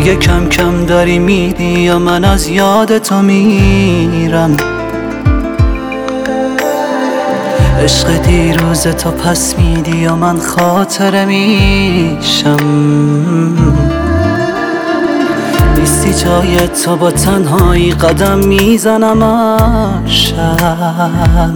دیگه کم کم داری میری یا من از یاد تو میرم. عشق دیروز تو پس میدی یا من خاطره میشم. نیستی جای تو با تنهایی قدم میزنم شب.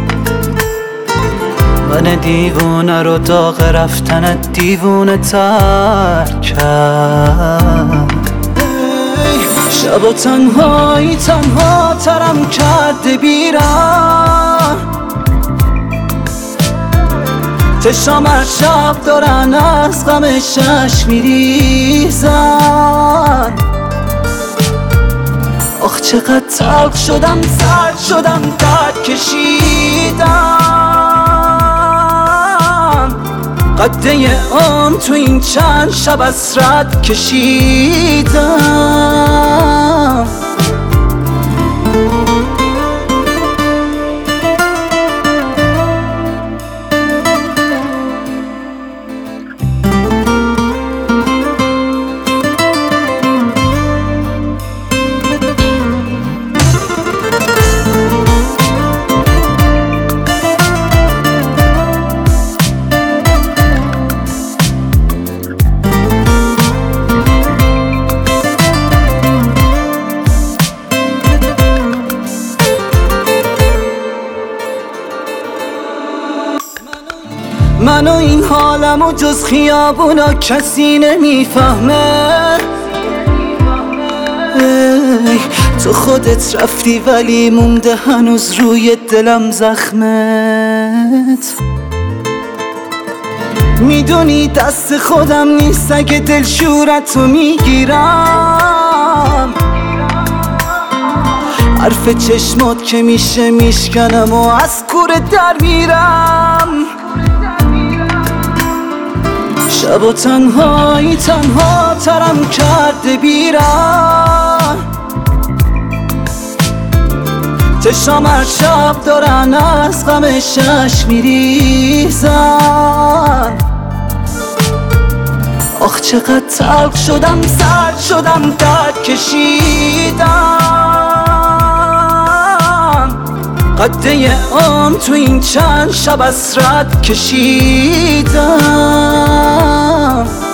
من دیوونه رو داغ رفتنت دیوونه تر کرد. شب و تنهایی تنها ترم کرده بیرم. چشام هر شب دارن از غم شش میریزن. آخ چقدر تلخ شدم، سرد شدم، درد کشیدم. قده عمر تو این چند شب حسرت کشیدم. من و این حالمو جز خیابونا کسی نمیفهمه. تو خودت رفتی ولی مونده هنوز روی دلم زخمت. میدونی دست خودم نیست اگه دلشورتو میگیرم. حرف چشمات که میشه میشکنم و از کوره در میرم. شب و تنهایی تنها ترم کرده بیرم. چشام هر شب دارن از غم شش میریزن. آخ چقدر تلخ شدم، سرد شدم، درد کشیدم. قده عمر تو این چند شب حسرت کشیدم.